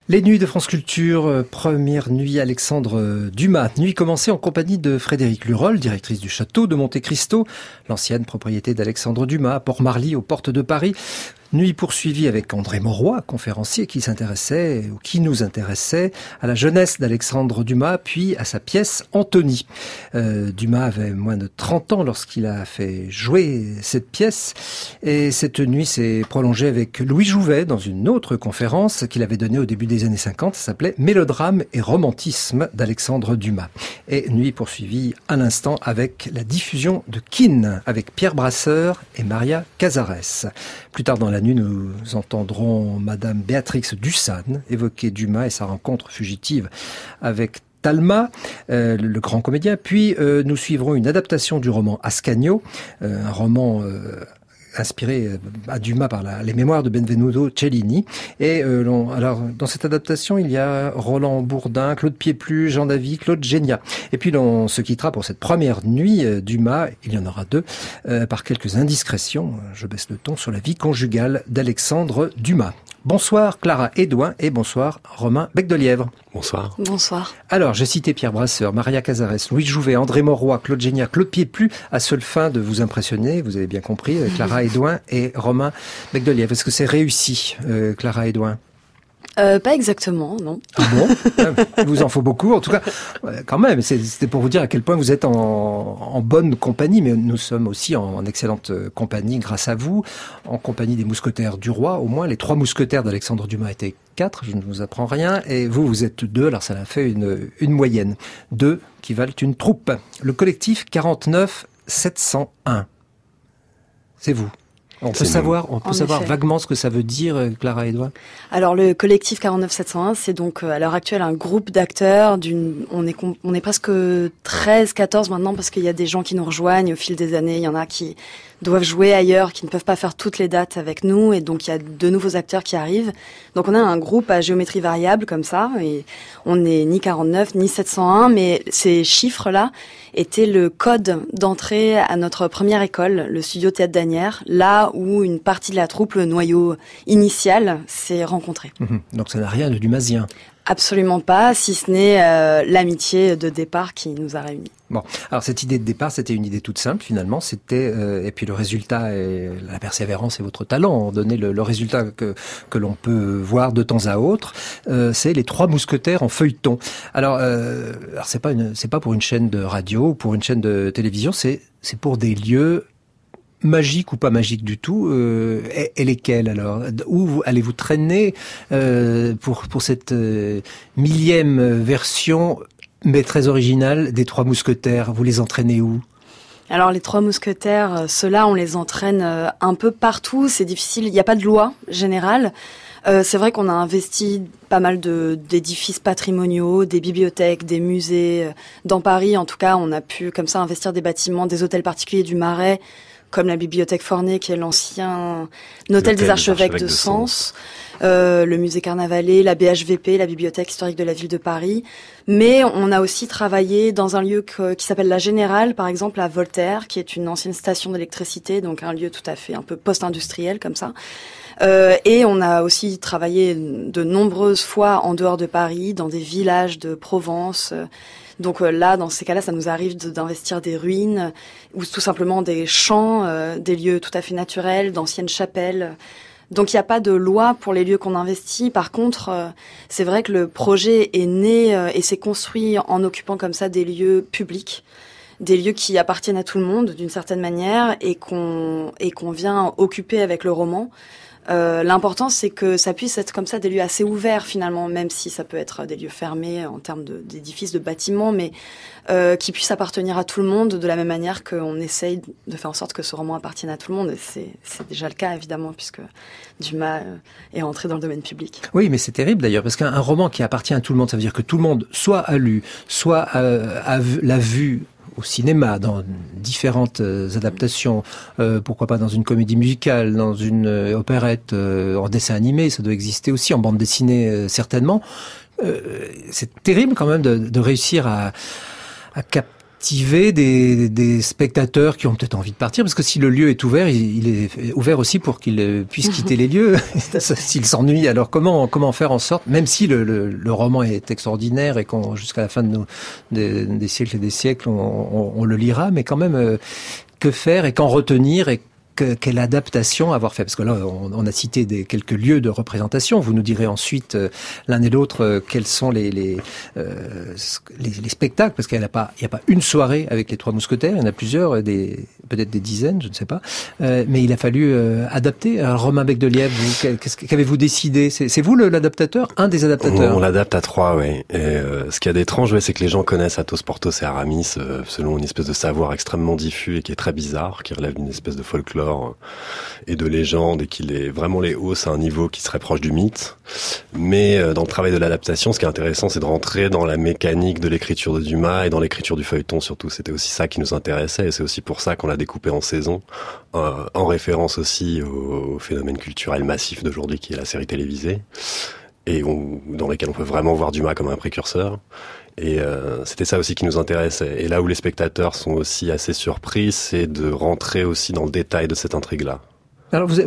Les nuits de France Culture, première nuit Alexandre Dumas. Nuit commencée en compagnie de Frédérique Lurol, directrice du château de Monte Cristo, l'ancienne propriété d'Alexandre Dumas, à Port-Marly, aux portes de Paris. Nuit poursuivie avec André Mauroy, conférencier qui nous intéressait à la jeunesse d'Alexandre Dumas, puis à sa pièce Antony. Dumas avait moins de 30 ans lorsqu'il a fait jouer cette pièce, et cette nuit s'est prolongée avec Louis Jouvet dans une autre conférence qu'il avait donnée au début des années 50, ça s'appelait Mélodrame et romantisme d'Alexandre Dumas. Et nuit poursuivie à l'instant avec la diffusion de Kin, avec Pierre Brasseur et Maria Cazares. Plus tard dans la nuit, nous entendrons Madame Béatrix Dussane évoquer Dumas et sa rencontre fugitive avec Talma, le grand comédien. Puis nous suivrons une adaptation du roman Ascanio, un roman inspiré à Dumas par les mémoires de Benvenuto Cellini. Et alors dans cette adaptation, il y a Roland Bourdin, Claude Pieplu, Jean Davy, Claude Géniat. Et puis l'on se quittera pour cette première nuit Dumas, il y en aura deux, par quelques indiscrétions, je baisse le ton, sur la vie conjugale d'Alexandre Dumas. Bonsoir Clara Edouin et bonsoir Romain Becdelièvre. Bonsoir. Bonsoir. Alors, j'ai cité Pierre Brasseur, Maria Cazares, Louis Jouvet, André Mauroy, Claude Géniat, Claude Pieplu, à seule fin de vous impressionner, vous avez bien compris, Clara Edouin et Romain Becdelièvre. Est-ce que c'est réussi, Clara Edouin ? Pas exactement, non. Ah bon ? Il vous en faut beaucoup. En tout cas, quand même, c'était pour vous dire à quel point vous êtes en bonne compagnie, mais nous sommes aussi en excellente compagnie grâce à vous, en compagnie des mousquetaires du roi. Au moins, les 3 mousquetaires d'Alexandre Dumas étaient 4, je ne vous apprends rien, et vous êtes 2, alors ça a fait une moyenne. 2 qui valent une troupe. Le collectif 49 701. C'est vous. On peut savoir vaguement ce que ça veut dire, Clara Edouin. Alors le collectif 49 701, c'est donc à l'heure actuelle un groupe d'acteurs. On est presque 13, 14 maintenant parce qu'il y a des gens qui nous rejoignent au fil des années. Il y en a qui doivent jouer ailleurs, qui ne peuvent pas faire toutes les dates avec nous, et donc il y a de nouveaux acteurs qui arrivent. Donc on a un groupe à géométrie variable comme ça, et on n'est ni 49 ni 701, mais ces chiffres-là étaient le code d'entrée à notre première école, le studio Théâtre d'Asnières, là où une partie de la troupe, le noyau initial, s'est rencontré. Donc ça n'a rien de dumasien. Absolument pas, si ce n'est l'amitié de départ qui nous a réunis. Bon, alors cette idée de départ, c'était une idée toute simple finalement, c'était et puis le résultat et la persévérance et votre talent ont donné le résultat que l'on peut voir de temps à autre, c'est les 3 mousquetaires en feuilleton. Alors c'est pas pour une chaîne de radio ou pour une chaîne de télévision, c'est pour des lieux magiques ou pas magiques du tout, et lesquels alors ? Où allez-vous traîner pour cette millième version, mais très originale, des 3 mousquetaires ? Vous les entraînez où ? Alors les 3 mousquetaires, ceux-là, on les entraîne un peu partout. C'est difficile, il n'y a pas de loi générale. C'est vrai qu'on a investi pas mal d'édifices patrimoniaux, des bibliothèques, des musées. Dans Paris, en tout cas, on a pu comme ça investir des bâtiments, des hôtels particuliers du Marais, comme la bibliothèque Forney, qui est l'ancien hôtel des archevêques de Sens, le musée Carnavalet, la BHVP, la bibliothèque historique de la ville de Paris. Mais on a aussi travaillé dans un lieu qui s'appelle la Générale, par exemple, à Voltaire, qui est une ancienne station d'électricité, donc un lieu tout à fait un peu post-industriel, comme ça. Et on a aussi travaillé de nombreuses fois en dehors de Paris, dans des villages de Provence. Donc là, dans ces cas-là, ça nous arrive d'investir des ruines ou tout simplement des champs, des lieux tout à fait naturels, d'anciennes chapelles. Donc il n'y a pas de loi pour les lieux qu'on investit. Par contre, c'est vrai que le projet est né et s'est construit en occupant comme ça des lieux publics, des lieux qui appartiennent à tout le monde d'une certaine manière et qu'on vient occuper avec le roman. L'important, c'est que ça puisse être comme ça des lieux assez ouverts finalement, même si ça peut être des lieux fermés en termes d'édifices, de bâtiments, mais qui puissent appartenir à tout le monde de la même manière qu'on essaye de faire en sorte que ce roman appartienne à tout le monde. Et c'est déjà le cas évidemment, puisque Dumas est entré dans le domaine public. Oui, mais c'est terrible d'ailleurs, parce qu'un roman qui appartient à tout le monde, ça veut dire que tout le monde soit a lu, soit l'a vu au cinéma, dans différentes adaptations, pourquoi pas dans une comédie musicale, dans une opérette, en dessin animé, ça doit exister aussi, en bande dessinée certainement. C'est terrible quand même de réussir à captiver des spectateurs qui ont peut-être envie de partir, parce que si le lieu est ouvert, il est ouvert aussi pour qu'ils puissent quitter les lieux. S'ils s'ennuient, alors comment faire en sorte, même si le roman est extraordinaire et qu'on jusqu'à la fin des siècles et des siècles, on le lira, mais quand même, que faire et qu'en retenir et quelle adaptation avoir fait? Parce que là, on a cité quelques lieux de représentation. Vous nous direz ensuite, l'un et l'autre, quels sont les spectacles, parce qu'il n'y a pas une soirée avec les Trois Mousquetaires, il y en a plusieurs, peut-être des dizaines, je ne sais pas. Mais il a fallu adapter. Alors, Romain Bec de Lièvre, qu'avez-vous décidé? C'est vous l'adaptateur? Un des adaptateurs? On l'adapte à trois, oui. Et ce qu'il y a d'étrange, c'est que les gens connaissent Athos, Porthos et Aramis selon une espèce de savoir extrêmement diffus et qui est très bizarre, qui relève d'une espèce de folklore et de légende, et qu'il est vraiment les hausse à un niveau qui serait proche du mythe. Mais dans le travail de l'adaptation, ce qui est intéressant, c'est de rentrer dans la mécanique de l'écriture de Dumas et dans l'écriture du feuilleton surtout. C'était aussi ça qui nous intéressait, et c'est aussi pour ça qu'on l'a découpé en saisons, en référence aussi au phénomène culturel massif d'aujourd'hui qui est la série télévisée, et dans lesquels on peut vraiment voir Dumas comme un précurseur. Et c'était ça aussi qui nous intéressait. Et là où les spectateurs sont aussi assez surpris, c'est de rentrer aussi dans le détail de cette intrigue-là. Alors vous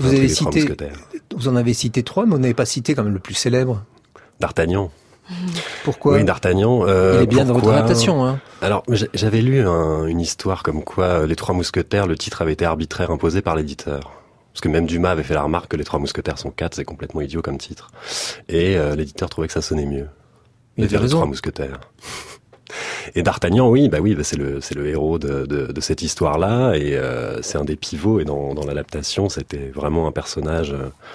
en avez cité trois, mais vous n'avez pas cité quand même le plus célèbre. D'Artagnan. Pourquoi? Oui, D'Artagnan. Il est bien dans votre adaptation, hein. Alors, j'avais lu une histoire comme quoi les Trois Mousquetaires, le titre avait été arbitraire imposé par l'éditeur. Parce que même Dumas avait fait la remarque que les Trois Mousquetaires sont 4, c'est complètement idiot comme titre. Et l'éditeur trouvait que ça sonnait mieux. Il avait raison. Les Trois Mousquetaires. Et D'Artagnan, oui, c'est le héros de cette histoire-là, et c'est un des pivots. Et dans l'adaptation, c'était vraiment un personnage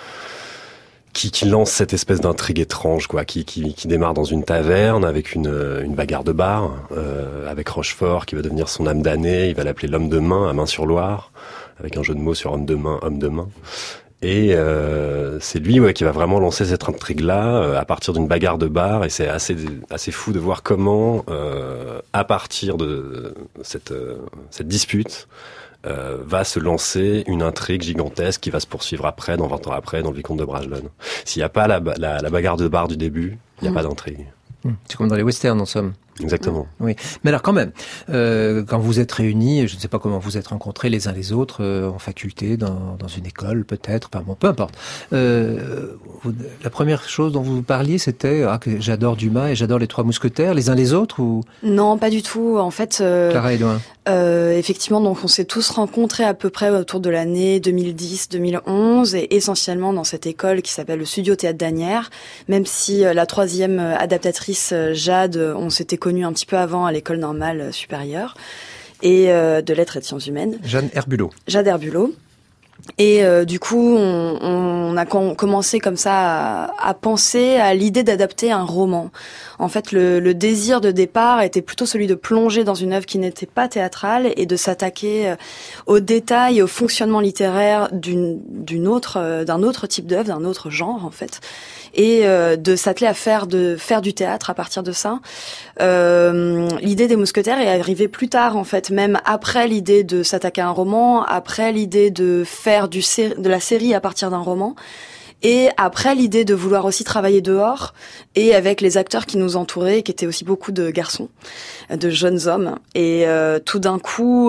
qui lance cette espèce d'intrigue étrange, quoi, qui démarre dans une taverne avec une bagarre de bar, avec Rochefort qui va devenir son âme damnée. Il va l'appeler l'homme de main, à Main-sur-Loire, avec un jeu de mots sur homme de main. Et c'est lui qui va vraiment lancer cette intrigue-là à partir d'une bagarre de bar, et c'est assez fou de voir comment, à partir de cette dispute, va se lancer une intrigue gigantesque qui va se poursuivre après, 20 ans après, dans le Vicomte de Bragelonne. S'il n'y a pas la bagarre de bar du début, il n'y a pas d'intrigue. C'est comme dans les westerns, en somme. Exactement. Oui, mais alors quand même, quand vous êtes réunis, je ne sais pas comment vous êtes rencontrés les uns les autres, en faculté, dans une école peut-être, enfin bon, peu importe. La première chose dont vous parliez, c'était que j'adore Dumas et j'adore les Trois Mousquetaires, les uns les autres, ou? Non, pas du tout. En fait, Clara Edouin. Effectivement, donc on s'est tous rencontrés à peu près autour de l'année 2010-2011, et essentiellement dans cette école qui s'appelle le Studio Théâtre d'Asnières, même si la troisième adaptatrice, Jade, on s'était connus un petit peu avant à l'école normale supérieure, et de lettres et de sciences humaines. Jade Herbulot. Et du coup, on a commencé comme ça à penser à l'idée d'adapter un roman. En fait, le désir de départ était plutôt celui de plonger dans une œuvre qui n'était pas théâtrale et de s'attaquer aux détails et au fonctionnement littéraire d'un autre type d'œuvre, d'un autre genre en fait, et de s'atteler à faire du théâtre à partir de ça. L'idée des Mousquetaires est arrivée plus tard en fait, même après l'idée de s'attaquer à un roman, après l'idée de faire de la série à partir d'un roman, et après l'idée de vouloir aussi travailler dehors et avec les acteurs qui nous entouraient, qui étaient aussi beaucoup de garçons, de jeunes hommes. Et tout d'un coup,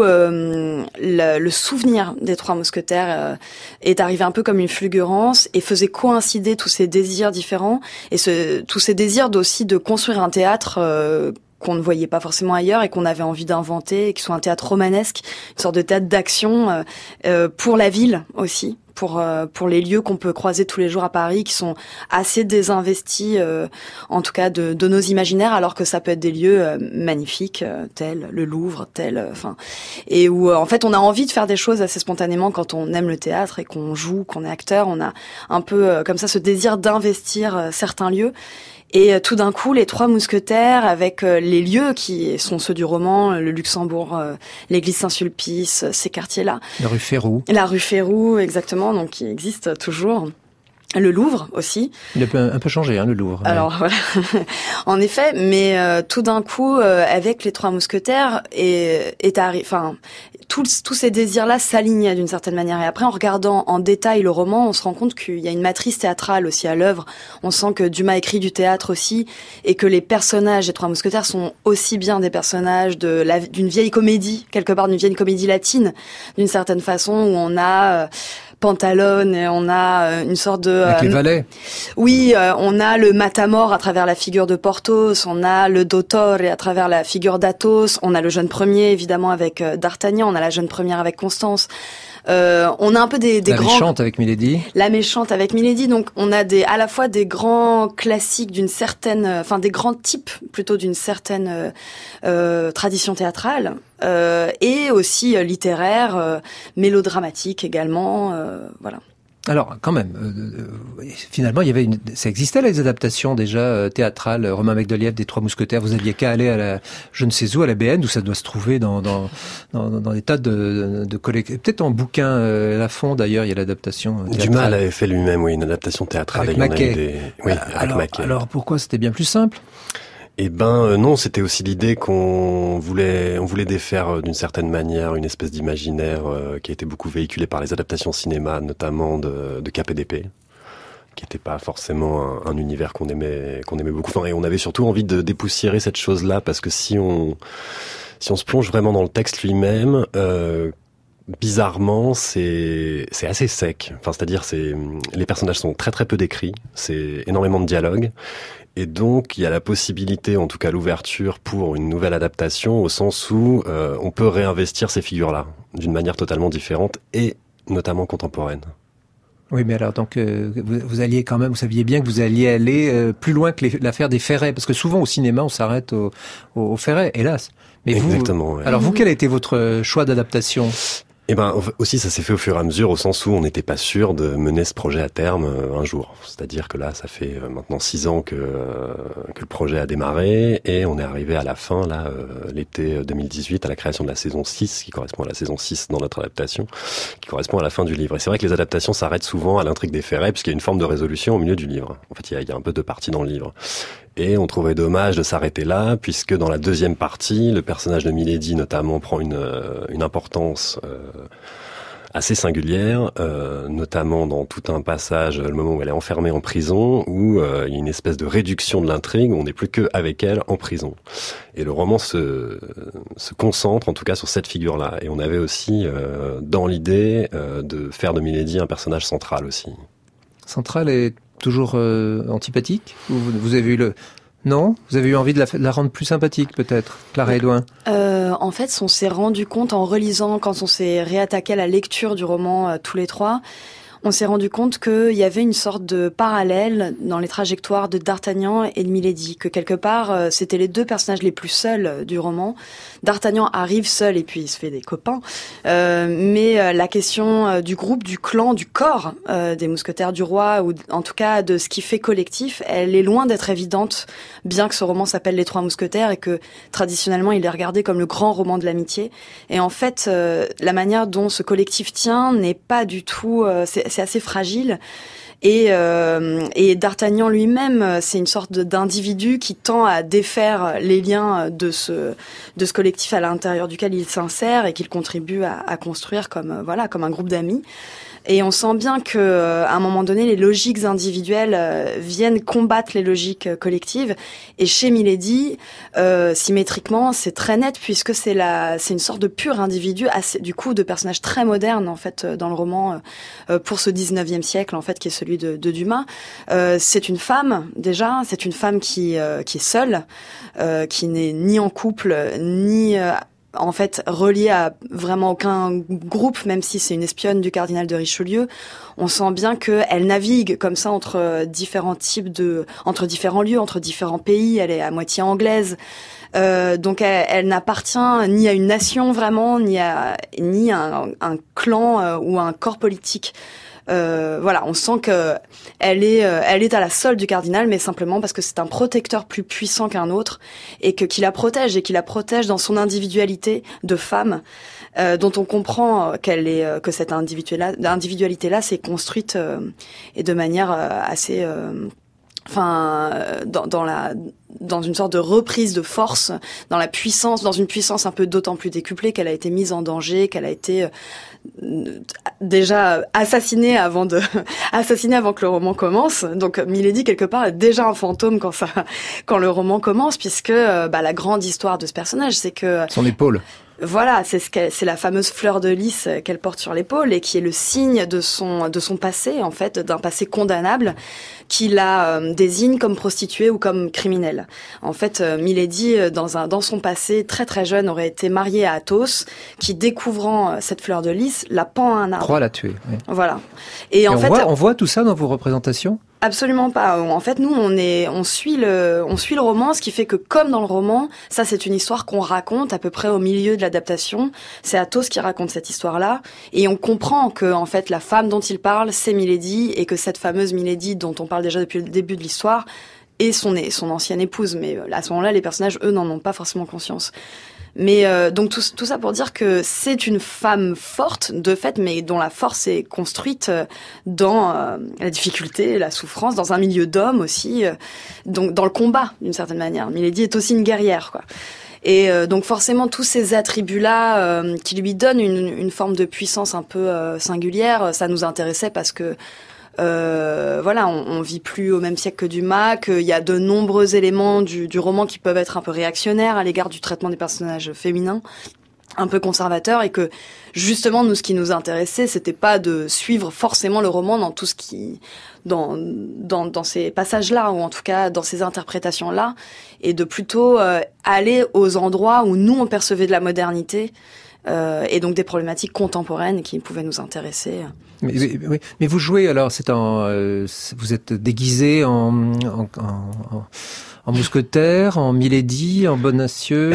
le souvenir des Trois Mousquetaires est arrivé un peu comme une fulgurance et faisait coïncider tous ces désirs différents et tous ces désirs aussi de construire un théâtre qu'on ne voyait pas forcément ailleurs et qu'on avait envie d'inventer, et qui soit un théâtre romanesque, une sorte de théâtre d'action pour la ville aussi, pour les lieux qu'on peut croiser tous les jours à Paris, qui sont assez désinvestis, en tout cas de nos imaginaires, alors que ça peut être des lieux magnifiques, tels le Louvre, et où en fait on a envie de faire des choses assez spontanément quand on aime le théâtre et qu'on joue, qu'on est acteur, on a un peu comme ça ce désir d'investir certains lieux. Et tout d'un coup, les Trois Mousquetaires, avec les lieux qui sont ceux du roman, le Luxembourg, l'église Saint-Sulpice, ces quartiers-là. La rue Férou, exactement, donc qui existe toujours. Le Louvre aussi. Il a un peu changé, le Louvre. Alors voilà, en effet, mais tout d'un coup, avec les Trois Mousquetaires, tous ces désirs-là s'alignaient d'une certaine manière. Et après, en regardant en détail le roman, on se rend compte qu'il y a une matrice théâtrale aussi à l'œuvre. On sent que Dumas écrit du théâtre aussi, et que les personnages des Trois Mousquetaires sont aussi bien des personnages d'une vieille comédie, quelque part d'une vieille comédie latine, d'une certaine façon, où on a Pantalone, et on a une sorte de... Avec les valets. Oui, on a le Matamor à travers la figure de Porthos, on a le Dottore à travers la figure d'Athos, on a le jeune premier évidemment avec D'Artagnan, on a la jeune première avec Constance. On a un peu des la grands... méchante avec Milady. La méchante avec Milady. Donc, on a à la fois des grands classiques d'une certaine, des grands types plutôt d'une certaine tradition théâtrale, et aussi littéraire, mélodramatique également, voilà. Alors, quand même, finalement, ça existait les adaptations déjà théâtrales. Romain Macdolief des Trois Mousquetaires. Vous aviez qu'à aller à la, je ne sais où, à la BN, où ça doit se trouver dans des tas de collections. Peut-être en bouquin Lafond d'ailleurs, il y a l'adaptation théâtrale. Dumas l'avait fait lui-même, oui, une adaptation théâtrale. Avec Maquet. Oui, avec Maquet. Alors pourquoi c'était bien plus simple? Eh ben non, c'était aussi l'idée qu'on voulait défaire d'une certaine manière une espèce d'imaginaire qui a été beaucoup véhiculé par les adaptations cinéma, notamment de KPDP, qui n'était pas forcément un univers qu'on aimait beaucoup. Enfin, et on avait surtout envie de dépoussiérer cette chose-là, parce que si on se plonge vraiment dans le texte lui-même, bizarrement, c'est assez sec. Enfin, c'est-à-dire, les personnages sont très très peu décrits, c'est énormément de dialogue. Et donc, il y a la possibilité, en tout cas l'ouverture pour une nouvelle adaptation, au sens où on peut réinvestir ces figures-là d'une manière totalement différente et notamment contemporaine. Oui, mais alors donc vous alliez quand même, vous saviez bien que vous alliez aller plus loin que l'affaire des ferrets, parce que souvent au cinéma on s'arrête aux ferrets, hélas. Mais exactement. Ouais. Alors vous, quel a été votre choix d'adaptation ? Eh ben aussi, ça s'est fait au fur et à mesure, au sens où on n'était pas sûr de mener ce projet à terme un jour. C'est-à-dire que là, ça fait maintenant 6 ans que le projet a démarré, et on est arrivé à la fin, là, l'été 2018, à la création de la saison 6, qui correspond à la saison 6 dans notre adaptation, qui correspond à la fin du livre. Et c'est vrai que les adaptations s'arrêtent souvent à l'intrigue des ferrets, puisqu'il y a une forme de résolution au milieu du livre. En fait, il y a un peu de parties dans le livre. Et on trouvait dommage de s'arrêter là, puisque dans la deuxième partie, le personnage de Milady notamment prend une importance assez singulière, notamment dans tout un passage, le moment où elle est enfermée en prison, où il y a une espèce de réduction de l'intrigue, où on n'est plus qu'avec elle en prison. Et le roman se concentre en tout cas sur cette figure-là. Et on avait aussi dans l'idée de faire de Milady un personnage central aussi. Central et toujours antipathique ? Ou vous avez eu Non ? Vous avez eu envie de la rendre plus sympathique, peut-être, Clara Edouin ? En fait, on s'est rendu compte en relisant, quand on s'est réattaqué à la lecture du roman tous les trois, on s'est rendu compte qu'il y avait une sorte de parallèle dans les trajectoires de D'Artagnan et de Milady, que quelque part, c'était les deux personnages les plus seuls du roman. D'Artagnan arrive seul et puis il se fait des copains, mais la question du groupe, du clan, du corps des mousquetaires du roi, ou en tout cas de ce qui fait collectif, elle est loin d'être évidente, bien que ce roman s'appelle Les Trois Mousquetaires et que traditionnellement il est regardé comme le grand roman de l'amitié. Et en fait, la manière dont ce collectif tient n'est pas du tout... c'est assez fragile. Et D'Artagnan lui-même, c'est une sorte d'individu qui tend à défaire les liens de ce collectif à l'intérieur duquel il s'insère et qu'il contribue à construire comme un groupe d'amis. Et on sent bien que, à un moment donné, les logiques individuelles viennent combattre les logiques collectives. Et chez Milady, symétriquement, c'est très net, puisque c'est une sorte de pur individu, du coup, de personnage très moderne en fait dans le roman pour ce 19e siècle en fait, qui est celui de Dumas. C'est une femme déjà, c'est une femme qui est seule, qui n'est ni en couple ni en fait reliée à vraiment aucun groupe, même si c'est une espionne du cardinal de Richelieu. On sent bien qu'elle navigue comme ça entre différents lieux, entre différents pays. Elle est à moitié anglaise. Donc elle n'appartient ni à une nation vraiment, ni à un clan ou à un corps politique. On sent que elle est à la solde du cardinal, mais simplement parce que c'est un protecteur plus puissant qu'un autre et qu'il la protège dans son individualité de femme, dont on comprend que cette individualité-là s'est construite et de manière assez dans une sorte de reprise de force, dans une puissance un peu d'autant plus décuplée qu'elle a été mise en danger, qu'elle a été déjà assassinée avant que le roman commence. Donc Milady quelque part est déjà un fantôme quand le roman commence, puisque la grande histoire de ce personnage, c'est que son épaule. Voilà, c'est la fameuse fleur de lys qu'elle porte sur l'épaule et qui est le signe de son passé, en fait, d'un passé condamnable qui la désigne comme prostituée ou comme criminelle. En fait, Milady, dans son passé très très jeune, aurait été mariée à Athos, qui découvrant cette fleur de lys la pend à un arbre. Croit la tuer. Oui. Voilà. Et en fait, on voit tout ça dans vos représentations ? Absolument pas. En fait, nous, on suit le roman, ce qui fait que, comme dans le roman, ça, c'est une histoire qu'on raconte à peu près au milieu de l'adaptation. C'est Athos qui raconte cette histoire-là, et on comprend que, en fait, la femme dont il parle, c'est Milady, et que cette fameuse Milady, dont on parle déjà depuis le début de l'histoire, est son ancienne épouse. Mais à ce moment-là, les personnages, eux, n'en ont pas forcément conscience. Mais donc tout ça pour dire que c'est une femme forte de fait, mais dont la force est construite dans la difficulté, la souffrance, dans un milieu d'hommes aussi, donc dans le combat d'une certaine manière. Milady est aussi une guerrière, quoi. Et donc forcément tous ces attributs-là qui lui donnent une forme de puissance un peu singulière, ça nous intéressait parce que on vit plus au même siècle que Dumas, qu'il y a de nombreux éléments du roman qui peuvent être un peu réactionnaires à l'égard du traitement des personnages féminins, un peu conservateurs, et que justement nous, ce qui nous intéressait, c'était pas de suivre forcément le roman dans tout ce qui dans ces passages-là, ou en tout cas dans ces interprétations-là, et de plutôt aller aux endroits où nous on percevait de la modernité. Et donc des problématiques contemporaines qui pouvaient nous intéresser. Mais vous jouez alors, vous êtes déguisé en mousquetaire, en Milady, en Bonacieux,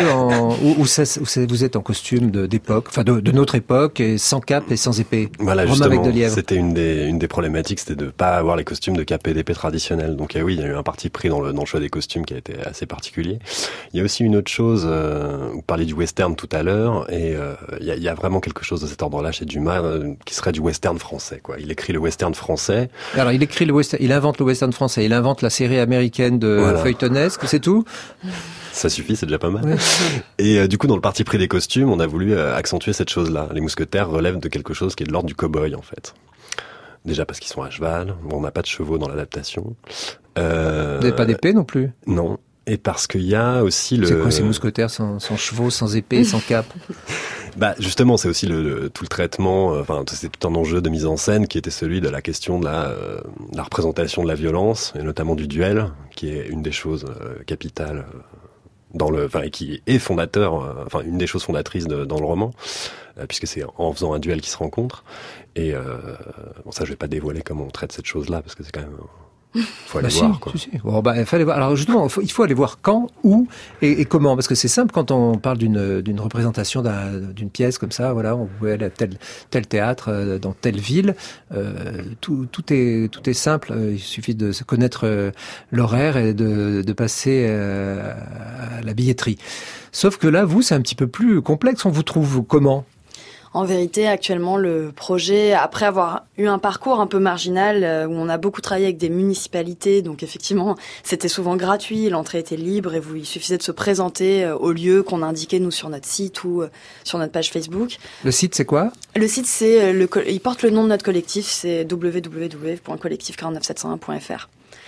vous êtes en costume d'époque, enfin de notre époque, et sans cape et sans épée. Voilà, justement, c'était une des problématiques, c'était de pas avoir les costumes de cape et d'épée traditionnels. Donc oui, il y a eu un parti pris dans le choix des costumes qui a été assez particulier. Il y a aussi une autre chose, vous parliez du western tout à l'heure, et il y a vraiment quelque chose de cet ordre-là chez Dumas qui serait du western français, quoi. Il écrit le western français. Alors il invente le western français, il invente la série américaine de feuilletonnet. C'est tout ? Ça suffit, c'est déjà pas mal. Ouais. Et du coup, dans le parti pris des costumes, on a voulu accentuer cette chose-là. Les mousquetaires relèvent de quelque chose qui est de l'ordre du cow-boy, en fait. Déjà parce qu'ils sont à cheval. Bon, on n'a pas de chevaux dans l'adaptation. Vous n'avez pas d'épée non plus ? Non. Et parce qu'il y a aussi C'est quoi ces mousquetaires sans chevaux, sans épée, sans cape ? Justement, c'est aussi tout le traitement, c'est tout un enjeu de mise en scène qui était celui de la question de la représentation de la violence, et notamment du duel, qui est une des choses capitales et qui est une des choses fondatrices dans le roman, puisque c'est en faisant un duel qu'ils se rencontrent. Et ça, je vais pas dévoiler comment on traite cette chose-là, parce que c'est quand même... faut aller voir, quoi. Si. Bon, il faut aller voir. Alors justement, il faut aller voir quand, où et comment, parce que c'est simple quand on parle d'une représentation d'une pièce comme ça. Voilà, on peut aller à tel théâtre dans telle ville. Tout est simple. Il suffit de se connaître l'horaire et de passer à la billetterie. Sauf que là, c'est un petit peu plus complexe. On vous trouve comment ? En vérité, actuellement, le projet, après avoir eu un parcours un peu marginal, où on a beaucoup travaillé avec des municipalités, donc effectivement, c'était souvent gratuit, l'entrée était libre, et il suffisait de se présenter au lieu qu'on indiquait, nous, sur notre site ou sur notre page Facebook. Le site, c'est quoi ? Le site, il porte le nom de notre collectif, c'est www.collectif49701.fr.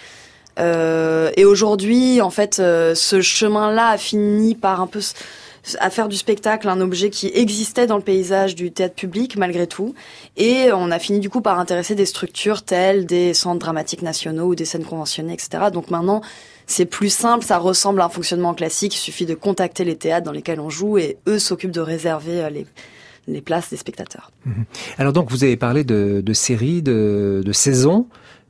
Et aujourd'hui, en fait, ce chemin-là a fini par un peu... à faire du spectacle un objet qui existait dans le paysage du théâtre public malgré tout, et on a fini du coup par intéresser des structures telles des centres dramatiques nationaux ou des scènes conventionnées, etc. Donc maintenant c'est plus simple, ça ressemble à un fonctionnement classique, il suffit de contacter les théâtres dans lesquels on joue et eux s'occupent de réserver les places des spectateurs. Alors donc vous avez parlé de séries, de saisons,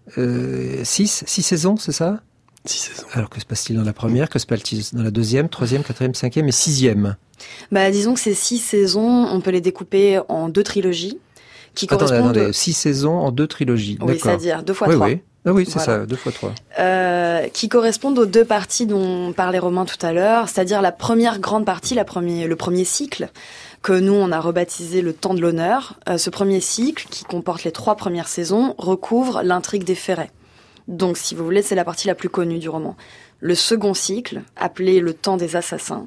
6 saisons, c'est ça ? 6 saisons. Alors, que se passe-t-il dans la première ? Que se passe-t-il dans la deuxième, troisième, quatrième, cinquième et sixième ? Disons que ces 6 saisons, on peut les découper en 2 trilogies qui correspondent... Attendez, 6 saisons en 2 trilogies. Oui, d'accord. C'est-à-dire 2 fois 3. Oui. Ah oui, c'est ça, 2 fois 3. Qui correspondent aux 2 parties dont parlait Romain tout à l'heure, c'est-à-dire la première grande partie, le premier cycle, que nous, on a rebaptisé le Temps de l'honneur. Ce premier cycle, qui comporte les 3 premières saisons, recouvre l'intrigue des Ferrets. Donc, si vous voulez, c'est la partie la plus connue du roman. Le second cycle, appelé Le Temps des Assassins,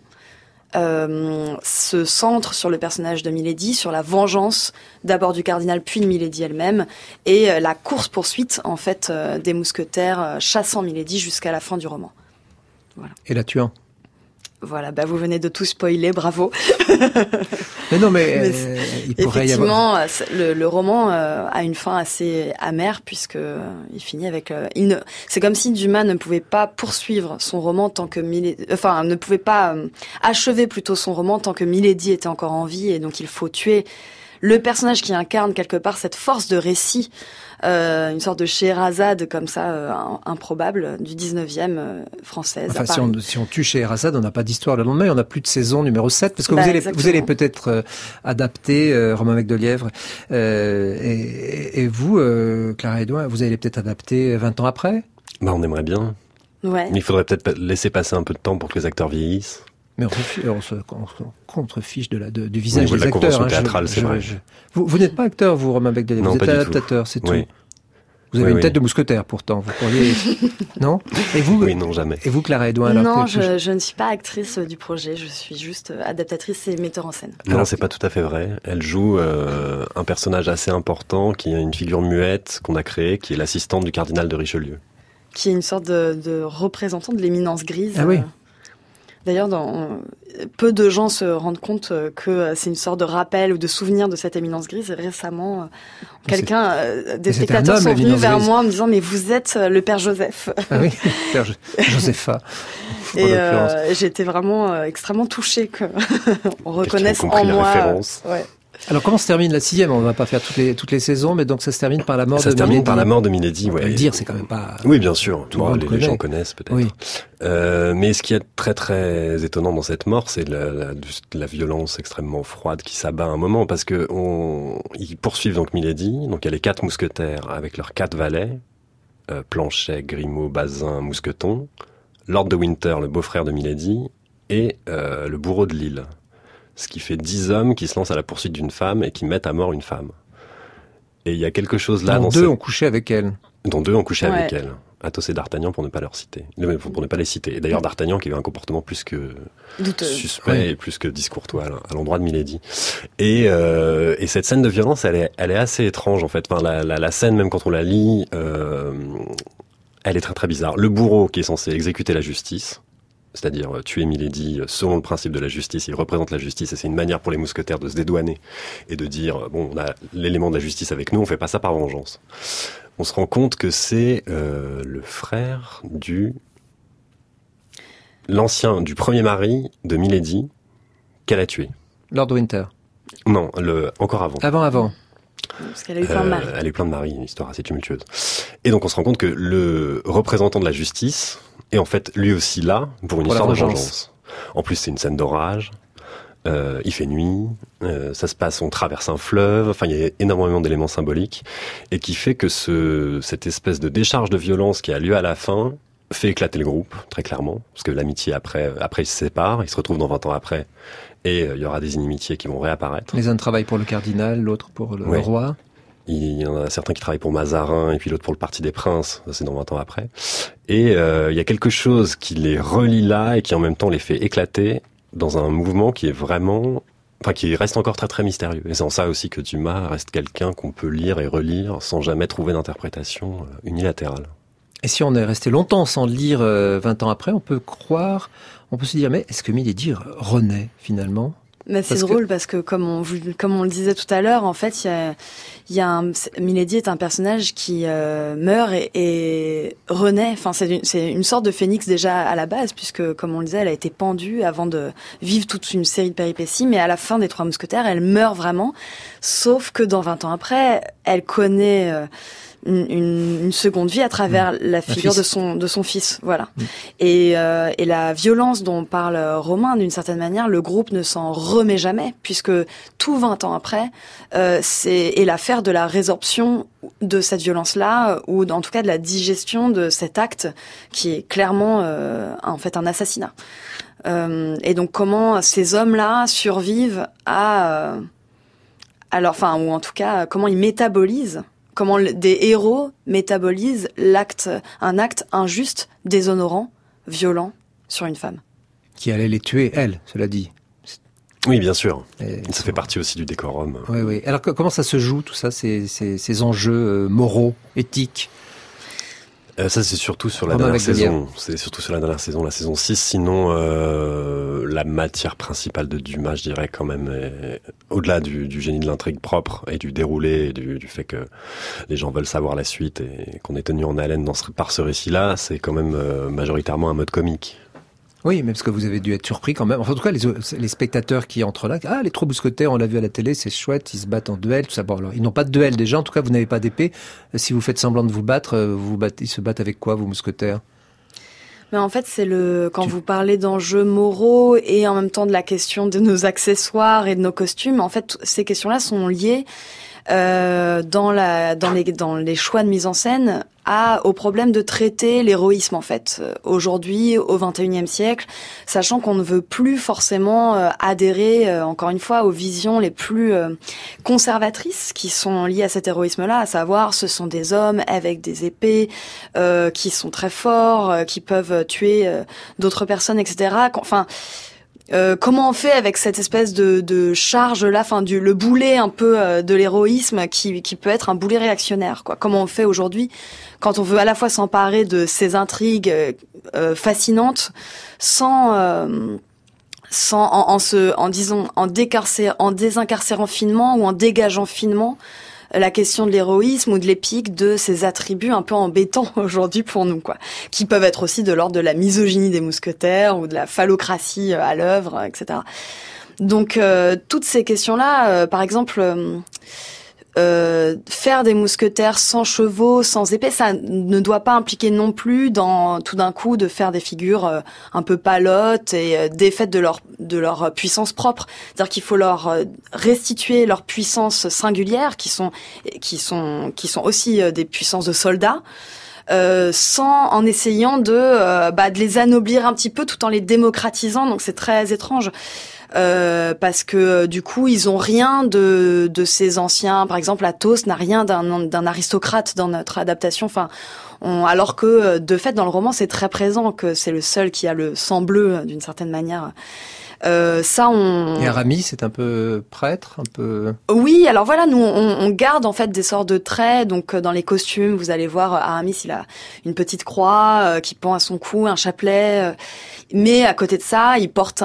se centre sur le personnage de Milady, sur la vengeance d'abord du cardinal puis de Milady elle-même, et la course-poursuite en fait des mousquetaires chassant Milady jusqu'à la fin du roman. Voilà. Et la tuant. Voilà, vous venez de tout spoiler, bravo. Mais non, mais il pourrait y avoir... Effectivement, le roman a une fin assez amère puisque il finit avec. C'est comme si Dumas ne pouvait pas poursuivre son roman tant que ne pouvait pas achever plutôt son roman tant que Milady était encore en vie, et donc il faut tuer le personnage qui incarne quelque part cette force de récit. Une sorte de Scheherazade comme ça, improbable, du 19e française. Enfin, si on tue Scheherazade, on n'a pas d'histoire le lendemain, on n'a plus de saison numéro 7, parce que vous allez peut-être adapter Romain Mecdelièvre, et vous, Clara Edouin, vous allez peut-être adapter 20 ans après ? On aimerait bien. Ouais. Mais il faudrait peut-être laisser passer un peu de temps pour que les acteurs vieillissent. Mais on se contrefiche du visage des acteurs. Convention théâtrale, c'est vrai. Vous n'êtes pas acteur, vous, Romain Mecdelièvre, vous êtes adaptateur, c'est tout. Vous avez une tête de mousquetaire, pourtant. Vous pourriez... Non ? Et vous ? Oui, non, jamais. Et vous, Clara Edouin, alors Non, je ne suis pas actrice du projet. Je suis juste adaptatrice et metteur en scène. Non, c'est pas tout à fait vrai. Elle joue un personnage assez important qui est une figure muette qu'on a créée, qui est l'assistante du cardinal de Richelieu. Qui est une sorte de représentant de l'éminence grise. Ah oui. D'ailleurs, peu de gens se rendent compte que c'est une sorte de rappel ou de souvenir de cette éminence grise. Et récemment, des spectateurs sont venus vers moi en me disant « Mais vous êtes le père Joseph ». Ah oui, père Josepha. Et j'étais vraiment extrêmement touchée qu'on reconnaisse en moi. La référence. Ouais. Alors comment se termine la 6e ? On ne va pas faire toutes les saisons, mais donc ça se termine par la mort de Milady. Ça se termine par la mort de Milady, ouais. On peut le dire, c'est quand même pas... Oui, bien sûr. Les gens connaissent peut-être. Oui. Mais ce qui est très très étonnant dans cette mort, c'est la violence extrêmement froide qui s'abat à un moment, parce que ils poursuivent donc Milady. Donc il y a les 4 mousquetaires avec leurs 4 valets, Planchet, Grimaud, Bazin, Mousqueton, Lord de Winter, le beau-frère de Milady, et le bourreau de Lille. Ce qui fait 10 hommes qui se lancent à la poursuite d'une femme et qui mettent à mort une femme. Et il y a quelque chose là... Dont 2 ont couché avec elle. Dont 2 ont couché avec elle. Athos et D'Artagnan, pour ne pas pour ne pas les citer. Et d'ailleurs, D'Artagnan qui avait un comportement plus que suspect et plus que discourtois à l'endroit de Milady. Et cette scène de violence, elle est assez étrange, en fait. Enfin, la scène, même quand on la lit, elle est très très bizarre. Le bourreau qui est censé exécuter la justice, c'est-à-dire tuer Milady selon le principe de la justice, il représente la justice, et c'est une manière pour les mousquetaires de se dédouaner et de dire, on a l'élément de la justice avec nous, on fait pas ça par vengeance. On se rend compte que c'est le frère l'ancien du premier mari de Milady qu'elle a tué. Lord Winter. Non, encore avant. Avant. Parce qu'elle a eu plein de maris. Elle a eu plein de maris, une histoire assez tumultueuse. Et donc on se rend compte que le représentant de la justice est en fait lui aussi là pour une histoire de vengeance. En plus, c'est une scène d'orage. Il fait nuit, ça se passe, on traverse un fleuve, enfin il y a énormément d'éléments symboliques, et qui fait que cette espèce de décharge de violence qui a lieu à la fin fait éclater le groupe, très clairement, parce que l'amitié après ils se séparent, ils se retrouvent dans 20 ans après, et il y aura des inimitiés qui vont réapparaître. Les uns travaillent pour le cardinal, l'autre pour le roi. Il y en a certains qui travaillent pour Mazarin, et puis l'autre pour le Parti des Princes, ça c'est dans 20 ans après. Et il y a quelque chose qui les relie là, et qui en même temps les fait éclater, dans un mouvement qui est vraiment... Enfin, qui reste encore très très mystérieux. Et c'est en ça aussi que Dumas reste quelqu'un qu'on peut lire et relire sans jamais trouver d'interprétation unilatérale. Et si on est resté longtemps sans le lire 20 ans après, on peut se dire, mais est-ce que Milady renaît finalement ? Mais c'est drôle parce que comme on le disait tout à l'heure, en fait, Milady est un personnage qui meurt et renaît. Enfin, c'est une sorte de phénix déjà à la base, puisque comme on le disait, elle a été pendue avant de vivre toute une série de péripéties. Mais à la fin des Trois Mousquetaires, elle meurt vraiment. Sauf que dans 20 ans après, elle connaît une seconde vie à travers la figure de son fils, voilà. Et la violence dont parle Romain, d'une certaine manière, le groupe ne s'en remet jamais, puisque tout 20 ans après, est l'affaire de la résorption de cette violence-là, ou en tout cas de la digestion de cet acte qui est clairement en fait un assassinat. Et donc comment ces hommes-là survivent ou en tout cas comment ils métabolisent comment des héros métabolisent un acte injuste, déshonorant, violent sur une femme. Qui allait les tuer, elle, cela dit. Oui, bien sûr. Ça fait partie aussi du décorum. Oui, oui. Alors comment ça se joue tout ça, ces enjeux moraux, éthiques? Ça, c'est surtout sur la dernière saison. C'est surtout sur la dernière saison, la saison 6. Sinon, la matière principale de Dumas, je dirais quand même, au-delà du génie de l'intrigue propre et du déroulé, et du fait que les gens veulent savoir la suite et qu'on est tenu en haleine par ce récit-là, c'est quand même majoritairement un mode comique. Oui, mais parce que vous avez dû être surpris quand même. Enfin, en tout cas, les spectateurs qui entrent là, les 3 mousquetaires, on l'a vu à la télé, c'est chouette, ils se battent en duel, tout ça. Bon, alors, ils n'ont pas de duel déjà, en tout cas, vous n'avez pas d'épée. Si vous faites semblant de vous battre, ils se battent avec quoi, vos mousquetaires? Mais en fait, c'est quand vous parlez d'enjeux moraux et en même temps de la question de nos accessoires et de nos costumes, en fait, ces questions-là sont liées dans les choix de mise en scène au problème de traiter l'héroïsme, en fait. Aujourd'hui, au XXIe siècle, sachant qu'on ne veut plus forcément adhérer, encore une fois, aux visions les plus conservatrices qui sont liées à cet héroïsme-là, à savoir, ce sont des hommes avec des épées, qui sont très forts, qui peuvent tuer d'autres personnes, etc. Comment on fait avec cette espèce de charge là, le boulet un peu de l'héroïsme qui peut être un boulet réactionnaire, quoi. Comment on fait aujourd'hui quand on veut à la fois s'emparer de ces intrigues fascinantes en désincarcérant finement ou en dégageant finement la question de l'héroïsme ou de l'épique, de ces attributs un peu embêtants aujourd'hui pour nous, quoi, qui peuvent être aussi de l'ordre de la misogynie des mousquetaires ou de la phallocratie à l'œuvre, etc. Donc toutes ces questions-là, par exemple, faire des mousquetaires sans chevaux, sans épée, ça ne doit pas impliquer non plus tout d'un coup de faire des figures un peu palotes et défaites de leur puissance propre. C'est-à-dire qu'il faut leur restituer leur puissance singulière, qui sont aussi des puissances de soldats. En essayant de les anoblir un petit peu tout en les démocratisant. Donc c'est très étrange. Parce que du coup ils ont rien de ces anciens, par exemple Athos n'a rien d'un aristocrate dans notre adaptation, alors que de fait dans le roman c'est très présent, que c'est le seul qui a le sang bleu d'une certaine manière. Et Aramis, c'est un peu prêtre, un peu... Oui, alors voilà, nous on garde en fait des sortes de traits. Donc dans les costumes, vous allez voir Aramis, il a une petite croix qui pend à son cou, un chapelet. Mais à côté de ça, il porte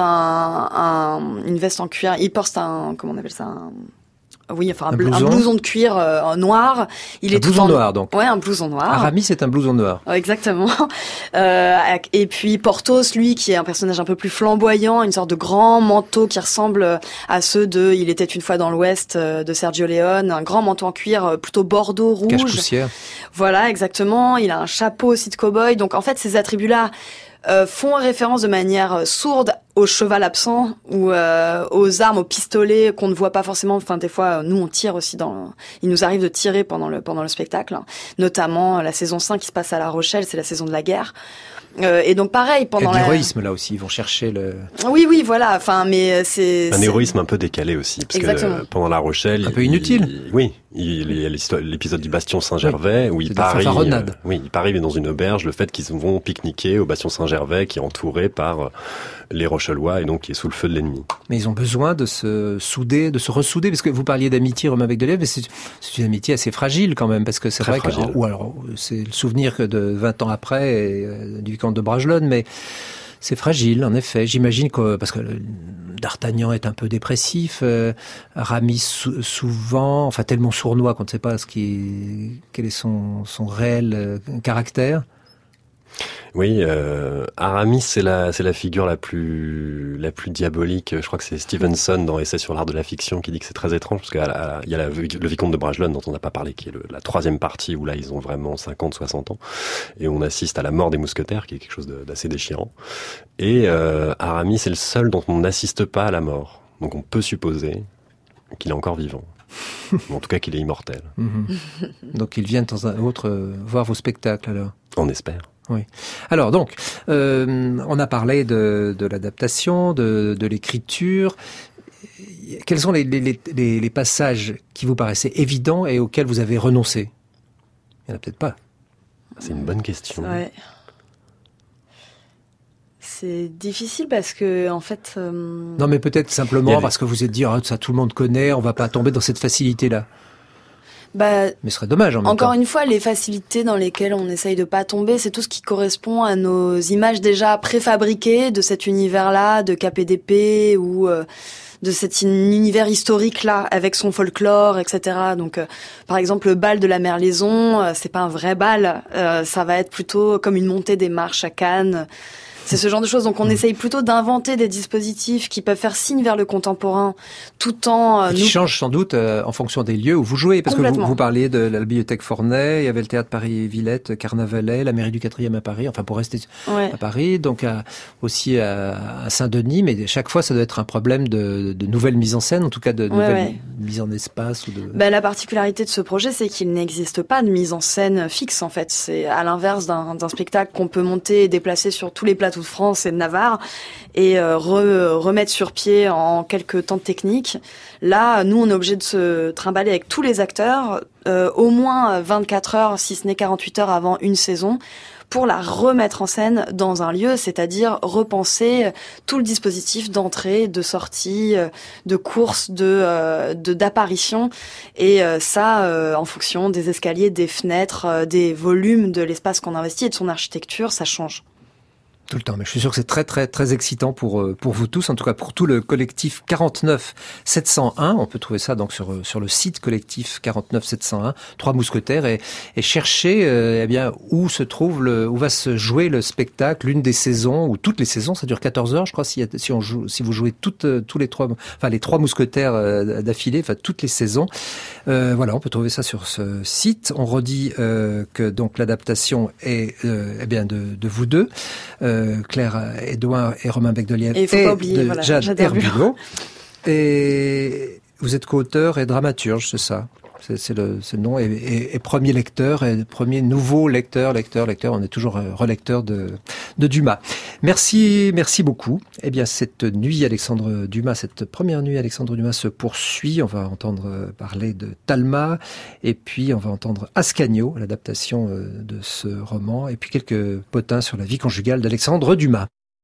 une veste en cuir. Il porte comment on appelle ça, un blouson de cuir noir. Un blouson noir, donc. Ouais, un blouson noir. Aramis, c'est un blouson noir. Exactement. Et puis Porthos, lui, qui est un personnage un peu plus flamboyant, une sorte de grand manteau qui ressemble à ceux de Il était une fois dans l'Ouest de Sergio Leone, un grand manteau en cuir plutôt bordeaux rouge. Cache-poussière. Voilà, exactement. Il a un chapeau aussi de cow-boy. Donc en fait, ces attributs-là font référence de manière sourde au cheval absent ou aux armes, aux pistolets qu'on ne voit pas forcément. Enfin, des fois, nous on tire aussi il nous arrive de tirer pendant le spectacle, notamment la saison 5 qui se passe à La Rochelle, c'est la saison de la guerre. Et donc pareil pendant il y a de l'héroïsme là aussi, ils vont chercher le... Oui, voilà, mais c'est... Un héroïsme un peu décalé aussi, parce Exactement. que pendant La Rochelle... Un peu inutile. Il y a l'épisode du Bastion Saint-Gervais, où il parie dans une auberge, le fait qu'ils vont pique-niquer au Bastion Saint-Gervais, qui est entouré par les Rochellois, et donc qui est sous le feu de l'ennemi. Mais ils ont besoin de se souder, de se ressouder, parce que vous parliez d'amitié, Romain avec Delève, mais c'est une amitié assez fragile quand même, parce que c'est très vrai fragile. Ou alors, c'est le souvenir que de 20 ans après, du vicomte de Bragelonne, mais c'est fragile, en effet. J'imagine que, parce que D'Artagnan est un peu dépressif, Aramis souvent, tellement sournois qu'on ne sait pas quel est son réel caractère. Oui, Aramis, c'est la figure la plus diabolique. Je crois que c'est Stevenson dans Essai sur l'art de la fiction qui dit que c'est très étrange, parce qu'il y a le vicomte de Bragelonne dont on n'a pas parlé, qui est la troisième partie où là ils ont vraiment 50, 60 ans, et on assiste à la mort des mousquetaires, qui est quelque chose d'assez déchirant. Et Aramis, c'est le seul dont on n'assiste pas à la mort. Donc on peut supposer qu'il est encore vivant. Ou en tout cas qu'il est immortel. Donc il vient de temps à autre voir vos spectacles alors. On espère. Oui. Alors donc, on a parlé de l'adaptation, de l'écriture. Quels sont les passages qui vous paraissaient évidents et auxquels vous avez renoncé Il n'y en a peut-être pas. C'est une bonne question. Ouais. C'est difficile parce que, en fait... Non, mais peut-être simplement parce que vous êtes dit, ça tout le monde connaît, on va pas tomber dans cette facilité-là. Mais ce serait dommage en même temps. Encore une fois, les facilités dans lesquelles on essaye de pas tomber, c'est tout ce qui correspond à nos images déjà préfabriquées de cet univers-là, de KPDP ou de cet univers historique-là, avec son folklore, etc. Donc, par exemple, le bal de la Merlaison, c'est pas un vrai bal, ça va être plutôt comme une montée des marches à Cannes. C'est ce genre de choses. Donc, on essaye plutôt d'inventer des dispositifs qui peuvent faire signe vers le contemporain, tout en... qui changent sans doute en fonction des lieux où vous jouez. Parce que vous parliez de la bibliothèque Forney, il y avait le théâtre Paris-Villette, Carnavalet, la mairie du 4e à Paris, enfin pour rester à Paris, donc aussi à Saint-Denis. Mais chaque fois, ça doit être un problème de nouvelles mises en scène, en tout cas de nouvelles mises en espace. La particularité de ce projet, c'est qu'il n'existe pas de mise en scène fixe, en fait. C'est à l'inverse d'un spectacle qu'on peut monter et déplacer sur tous les plateaux de France et de Navarre et remettre sur pied en quelques temps de technique. Là, nous, on est obligé de se trimballer avec tous les acteurs au moins 24 heures, si ce n'est 48 heures avant une saison, pour la remettre en scène dans un lieu, c'est-à-dire repenser tout le dispositif d'entrée, de sortie, de course, d'apparition, et ça, en fonction des escaliers, des fenêtres, des volumes de l'espace qu'on investit et de son architecture, ça change. Tout le temps, mais je suis sûr que c'est très très très excitant pour vous tous, en tout cas pour tout le collectif 49 701. On peut trouver ça donc sur le site collectif 49 701, Trois Mousquetaires, et chercher où va se jouer le spectacle, l'une des saisons ou toutes les saisons. Ça dure 14 heures, je crois, si vous jouez tous les trois Mousquetaires d'affilée, enfin toutes les saisons. On peut trouver ça sur ce site. On redit que donc l'adaptation est de vous deux. Claire Edouin et Romain Becdelièvre et de Jade Herbulot. Et vous êtes co-auteur et dramaturge, c'est ça? C'est le nom, et premier lecteur, et premier nouveau lecteur. On est toujours relecteur de Dumas. Merci beaucoup. Cette nuit Alexandre Dumas, cette première nuit Alexandre Dumas se poursuit. On va entendre parler de Talma, et puis on va entendre Ascanio, l'adaptation de ce roman, et puis quelques potins sur la vie conjugale d'Alexandre Dumas.